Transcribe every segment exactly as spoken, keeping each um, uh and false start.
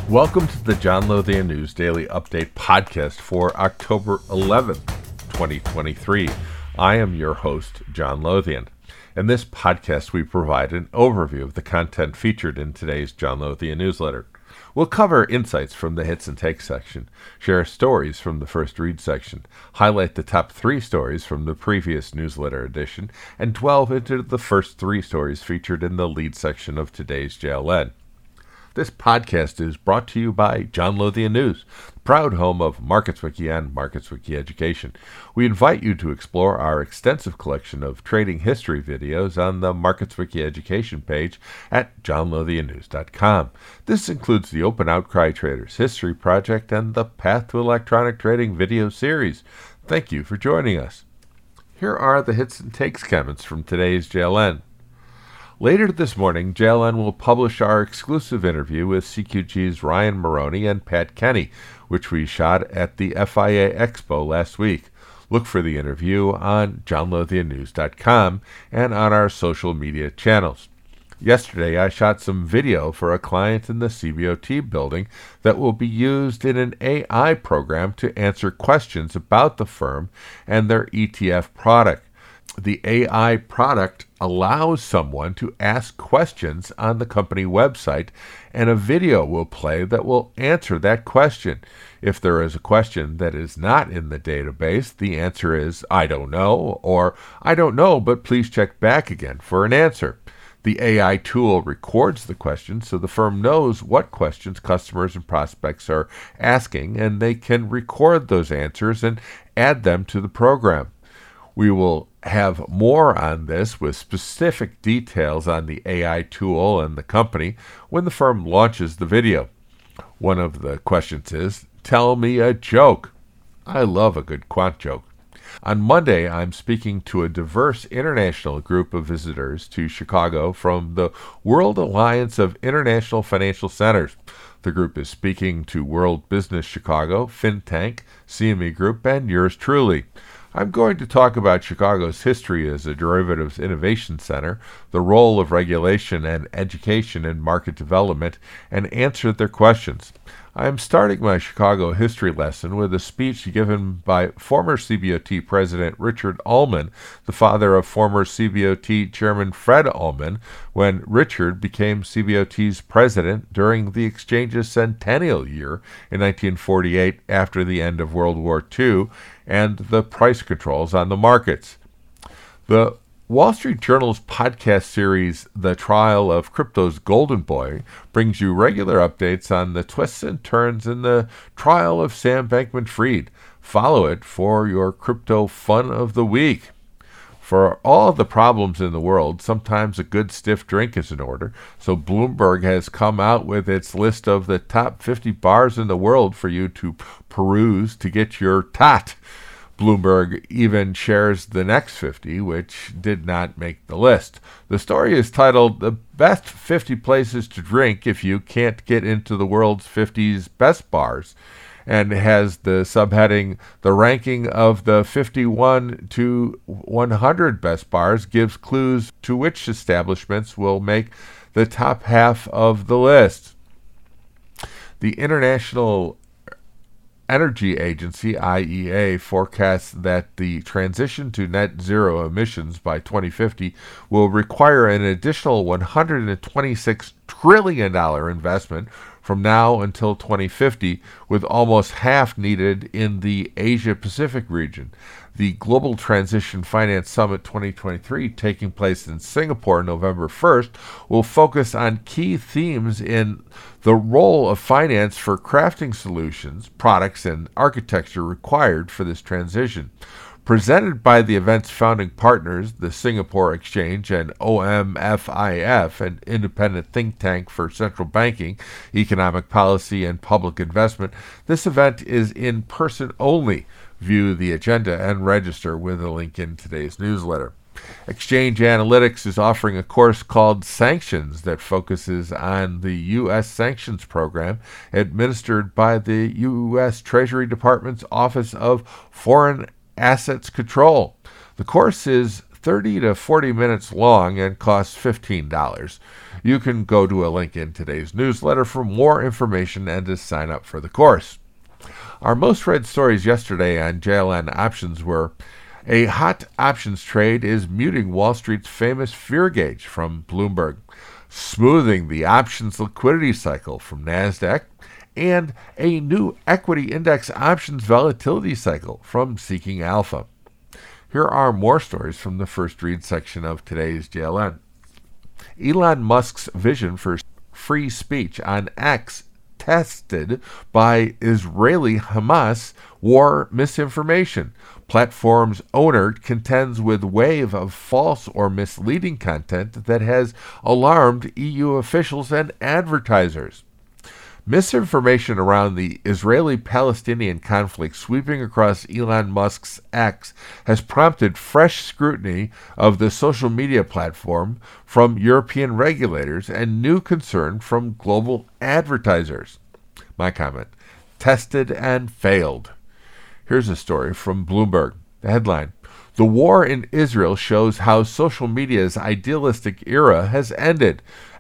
Welcome to the John Lothian News Daily Update podcast for October eleventh, twenty twenty-three. I am your host, John Lothian. In this podcast, we provide an overview of the content featured in today's John Lothian newsletter. We'll cover insights from the Hits and Takes section, share stories from the First Read section, highlight the top three stories from the previous newsletter edition, and delve into the first three stories featured in the lead section of today's J L N. This podcast is brought to you by John Lothian News, the proud home of MarketsWiki and MarketsWiki Education. We invite you to explore our extensive collection of trading history videos on the MarketsWiki Education page at john lothian news dot com. This includes the Open Outcry Traders History Project and the Path to Electronic Trading video series. Thank you for joining us. Here are the Hits and Takes comments from today's J L N. Later this morning, J L N will publish our exclusive interview with C Q G's Ryan Maroney and Pat Kenny, which we shot at the F I A Expo last week. Look for the interview on john lothian news dot com and on our social media channels. Yesterday, I shot some video for a client in the C B O T building that will be used in an A I program to answer questions about the firm and their E T F product. The A I product allows someone to ask questions on the company website, and a video will play that will answer that question. If there is a question that is not in the database, the answer is, I don't know, or I don't know, but please check back again for an answer. The A I tool records the question so the firm knows what questions customers and prospects are asking, and they can record those answers and add them to the program. We will have more on this with specific details on the A I tool and the company when the firm launches the video. One of the questions is, tell me a joke. I love a good quant joke. On Monday, I'm speaking to a diverse international group of visitors to Chicago from the World Alliance of International Financial Centers. The group is speaking to World Business Chicago, FinTank, C M E Group, and yours truly. I'm going to talk about Chicago's history as a derivatives innovation center, the role of regulation and education in market development, and answer their questions. I am starting my Chicago history lesson with a speech given by former C B O T President Richard Ullman, the father of former C B O T Chairman Fred Ullman, when Richard became C B O T's president during the exchange's centennial year in nineteen forty-eight after the end of World War Two and the price controls on the markets. The Wall Street Journal's podcast series, The Trial of Crypto's Golden Boy, brings you regular updates on the twists and turns in the trial of Sam Bankman-Fried. Follow it for your crypto fun of the week. For all of the problems in the world, sometimes a good stiff drink is in order, so Bloomberg has come out with its list of the top fifty bars in the world for you to peruse to get your tot. Bloomberg even shares the next fifty, which did not make the list. The story is titled, The Best fifty Places to Drink If You Can't Get Into the World's fifty Best Bars, and has the subheading, The Ranking of the fifty-one to one hundred Best Bars gives clues to which establishments will make the top half of the list. The International Energy Agency, I E A, forecasts that the transition to net zero emissions by twenty fifty will require an additional one hundred twenty-six trillion dollars investment from now until twenty fifty, with almost half needed in the Asia-Pacific region. The Global Transition Finance Summit twenty twenty-three, taking place in Singapore November first, will focus on key themes in the role of finance for crafting solutions, products, and architecture required for this transition. Presented by the event's founding partners, the Singapore Exchange and O M F I F, an independent think tank for central banking, economic policy, and public investment, this event is in person only. View the agenda and register with a link in today's newsletter. Exchange Analytics is offering a course called Sanctions that focuses on the U S sanctions program administered by the U S Treasury Department's Office of Foreign Assets Control. The course is thirty to forty minutes long and costs fifteen dollars. You can go to a link in today's newsletter for more information and to sign up for the course. Our most read stories yesterday on J L N Options were: a hot options trade is muting Wall Street's famous fear gauge from Bloomberg, smoothing the options liquidity cycle from NASDAQ, and a new equity index options volatility cycle from Seeking Alpha. Here are more stories from the first read section of today's J L N. Elon Musk's vision for free speech on X tested by Israeli Hamas war misinformation. Platform's owner contends with wave of false or misleading content that has alarmed E U officials and advertisers. Misinformation around the Israeli-Palestinian conflict sweeping across Elon Musk's X has prompted fresh scrutiny of the social media platform from European regulators and new concern from global advertisers. My comment: tested and failed. Here's a story from Bloomberg. The headline: the war in Israel shows how social media's idealistic era has ended.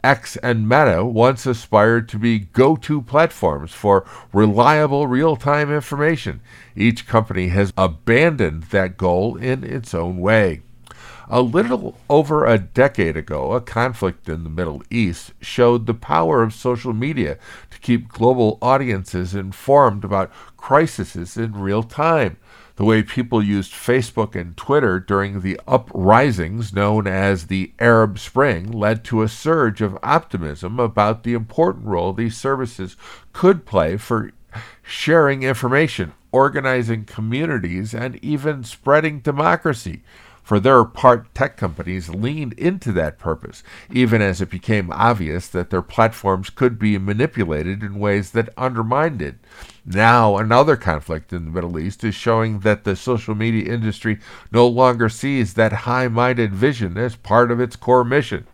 X and Meta once aspired to be go-to platforms for reliable real-time information. Each company has abandoned that goal in its own way. A little over a decade ago, a conflict in the Middle East showed the power of social media to keep global audiences informed about crises in real time. The way people used Facebook and Twitter during the uprisings known as the Arab Spring led to a surge of optimism about the important role these services could play for sharing information, organizing communities, and even spreading democracy. For their part, tech companies leaned into that purpose, even as it became obvious that their platforms could be manipulated in ways that undermined it. Now, another conflict in the Middle East is showing that the social media industry no longer sees that high-minded vision as part of its core mission.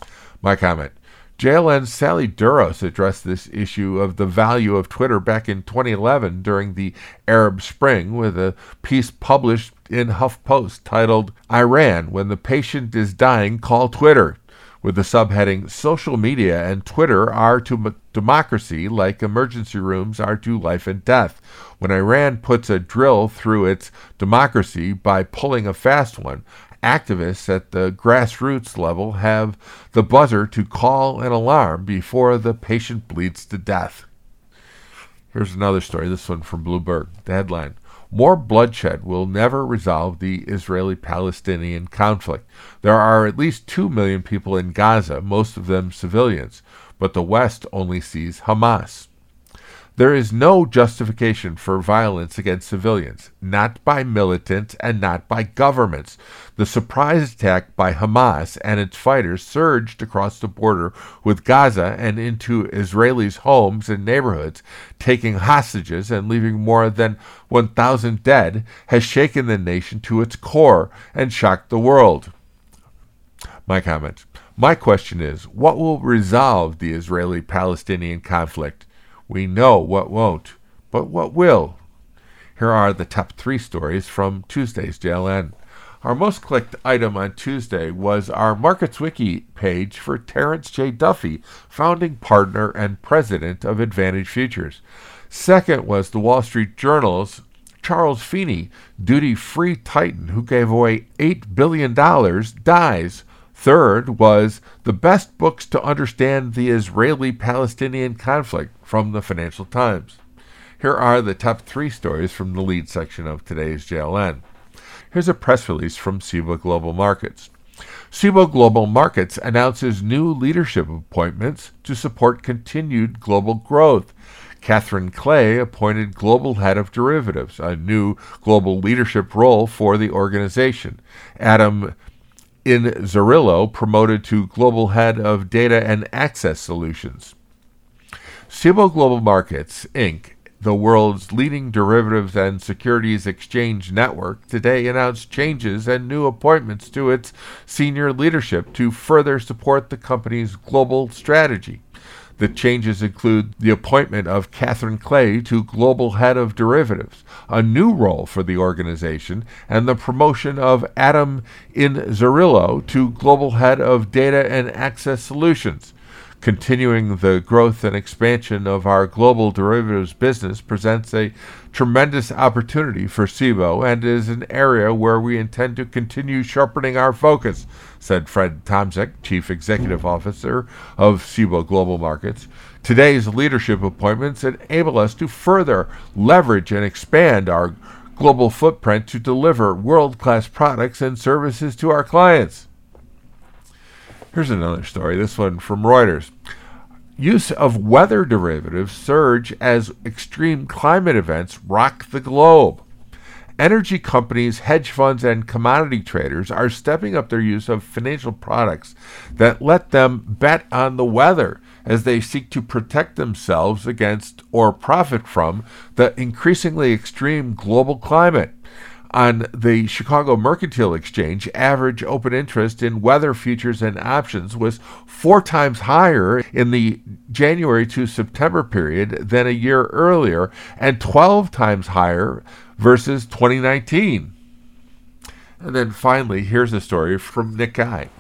My comment: J L N's Sally Duros addressed this issue of the value of Twitter back in twenty eleven during the Arab Spring with a piece published in HuffPost titled "Iran, When the Patient is Dying, Call Twitter," with the subheading "Social media and Twitter are to m- democracy like emergency rooms are to life and death. When Iran puts a drill through its democracy by pulling a fast one, activists at the grassroots level have the buzzer to call an alarm before the patient bleeds to death." Here's another story, this one from Bloomberg. The headline: more bloodshed will never resolve the Israeli-Palestinian conflict. There are at least two million people in Gaza, most of them civilians, but the West only sees Hamas. There is no justification for violence against civilians, not by militants and not by governments. The surprise attack by Hamas and its fighters surged across the border with Gaza and into Israelis' homes and neighborhoods, taking hostages and leaving more than one thousand dead, has shaken the nation to its core and shocked the world. My comment: my question is, what will resolve the Israeli-Palestinian conflict? We know what won't, but what will? Here are the top three stories from Tuesday's J L N. Our most clicked item on Tuesday was our Markets Wiki page for Terrence J. Duffy, founding partner and president of Advantage Futures. Second was the Wall Street Journal's Charles Feeney, duty-free titan who gave away eight billion dollars, dies. Third was the best books to understand the Israeli-Palestinian conflict from the Financial Times. Here are the top three stories from the lead section of today's J L N. Here's a press release from Cboe Global Markets. Cboe Global Markets announces new leadership appointments to support continued global growth. Catherine Clay appointed Global Head of Derivatives, a new global leadership role for the organization. Adam Inzerillo promoted to Global Head of Data and Access Solutions. Cboe Global Markets, Incorporated, the world's leading derivatives and securities exchange network, today announced changes and new appointments to its senior leadership to further support the company's global strategy. The changes include the appointment of Catherine Clay to Global Head of Derivatives, a new role for the organization, and the promotion of Adam Inzerillo to Global Head of Data and Access Solutions. Continuing the growth and expansion of our global derivatives business presents a tremendous opportunity for Cboe and is an area where we intend to continue sharpening our focus, said Fred Tomczyk, Chief Executive Officer of Cboe Global Markets. Today's leadership appointments enable us to further leverage and expand our global footprint to deliver world-class products and services to our clients. Here's another story, this one from Reuters. Use of weather derivatives surge as extreme climate events rock the globe. Energy companies, hedge funds, and commodity traders are stepping up their use of financial products that let them bet on the weather as they seek to protect themselves against or profit from the increasingly extreme global climate. On the Chicago Mercantile Exchange, average open interest in weather futures and options was four times higher in the January to September period than a year earlier and twelve times higher versus twenty nineteen. And then finally, here's a story from Nikkei.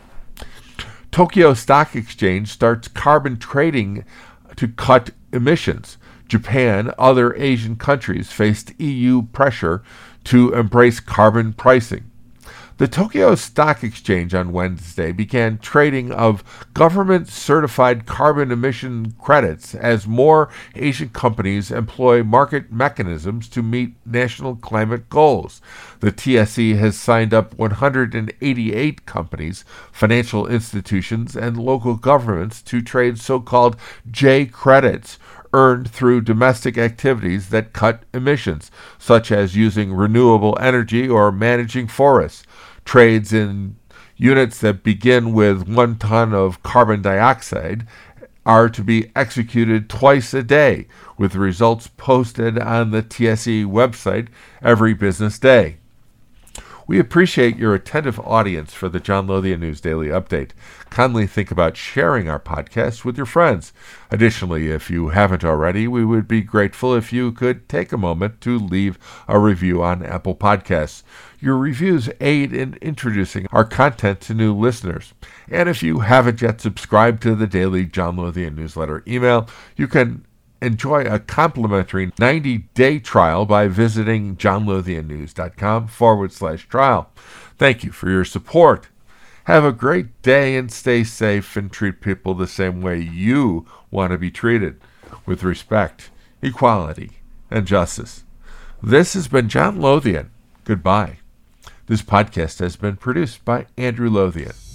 Tokyo Stock Exchange starts carbon trading to cut emissions. Japan, other Asian countries faced E U pressure to embrace carbon pricing. The Tokyo Stock Exchange on Wednesday began trading of government-certified carbon emission credits as more Asian companies employ market mechanisms to meet national climate goals. The T S E has signed up one hundred eighty-eight companies, financial institutions, and local governments to trade so-called J credits, earned through domestic activities that cut emissions, such as using renewable energy or managing forests. Trades in units that begin with one ton of carbon dioxide are to be executed twice a day, with results posted on the T S E website every business day. We appreciate your attentive audience for the John Lothian News Daily Update. Kindly think about sharing our podcast with your friends. Additionally, if you haven't already, we would be grateful if you could take a moment to leave a review on Apple Podcasts. Your reviews aid in introducing our content to new listeners. And if you haven't yet subscribed to the daily John Lothian newsletter email, you can enjoy a complimentary ninety-day trial by visiting johnlothiannews.com forward slash trial. Thank you for your support. Have a great day and stay safe and treat people the same way you want to be treated, with respect, equality, and justice. This has been John Lothian. Goodbye. This podcast has been produced by Andrew Lothian.